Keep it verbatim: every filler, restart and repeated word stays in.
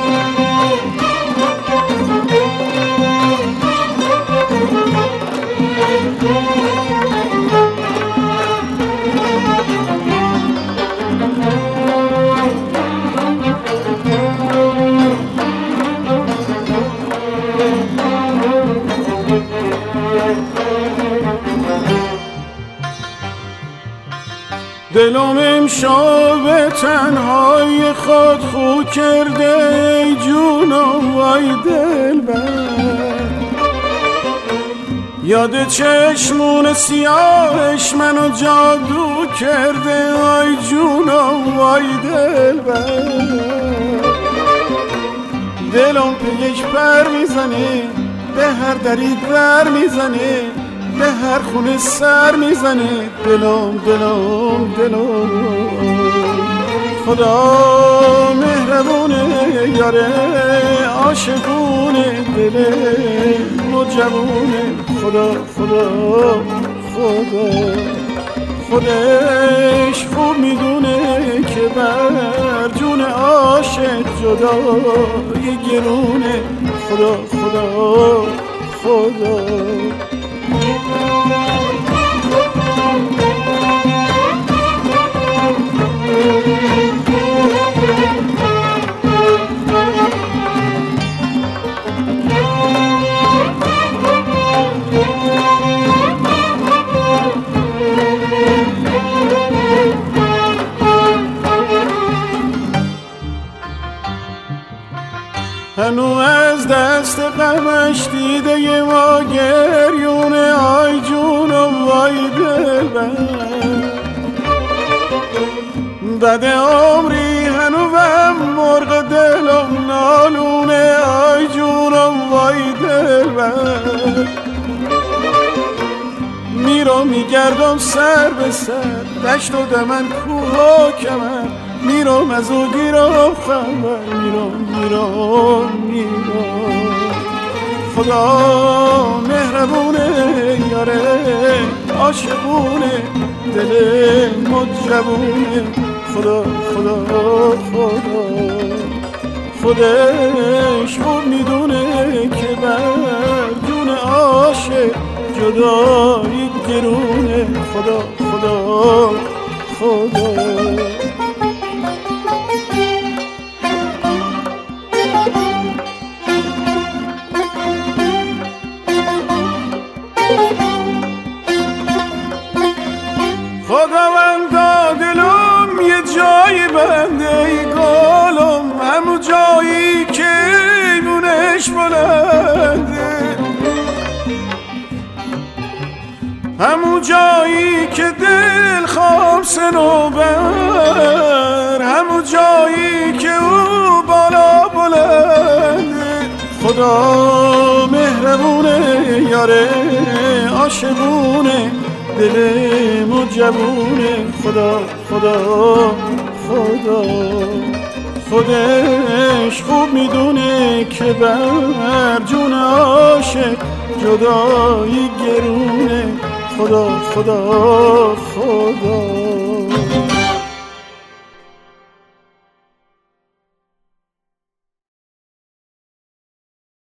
دلم امشب تنهای خود خو کرده ای جونم وای دلبر، یاد چشمون سیاهش منو جادو کرده ای جونم وای دلبر. دلم پیش پر میزنه به هر دری در میزنه، به هر خونه سر میزنه دلم دلم دلم. خدا مهربونه یاره عاشقونه دل مجبونه. خدا خدا خدا خودش خوب میدونه که بر جون عاشق جدای گرونه. خدا خدا خدا هنو از دست غمش دیده ی ما گریونه آی جونم وای دلبر. بعد عمری هنو و مرغ دلم نالونه آی جونم وای دلبر. میرم میگردم سر به سر دشت و دمن کوه و کمر، میرم از او گیرم خبر میرم میرم میرم. خدا مهربونه یاره عاشقونه دل مجبونه. خدا خدا خدا خودش خوب میدونه که بر جون عاشق جدایی گرونه. خدا خدا خدا خداوندا دلم یه جایی بنده ای گلم، همون جایی که ایمونش بلنده، همون جایی که دل خواب سنوبر، همون جایی که او بالا بلنده. خدا مهربونه یاره عاشقونه دل مجبونه. خدا خدا خدا خودش خوب میدونه که بر جون عاشق جدایی گرونه. خدا خدا خدا